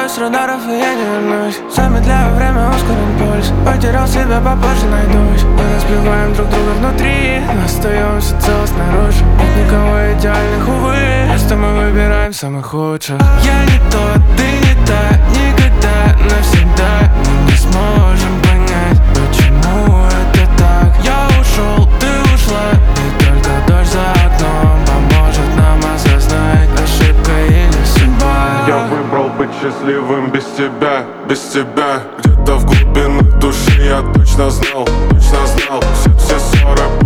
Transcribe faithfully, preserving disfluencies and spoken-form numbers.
Сбиваю с радаров и я не вернусь. Замедляю время, ускорен пульс. Потерял себя, попозже найдусь. Мы разбиваем друг друга внутри, но остаемся целы снаружи. Нет никого идеальных, увы. Просто мы выбираем самых худших. Я не тот, ты не та, никогда, навсегда. Мы не сможем понять, почему это так. Я ушел, ты ушла, и только дождь за окном поможет нам осознать, ошибка или судьба. Я выбрал быть счастливым без тебя, без тебя. Где-то в глубинах души я точно знал, точно знал. Все, все ссоры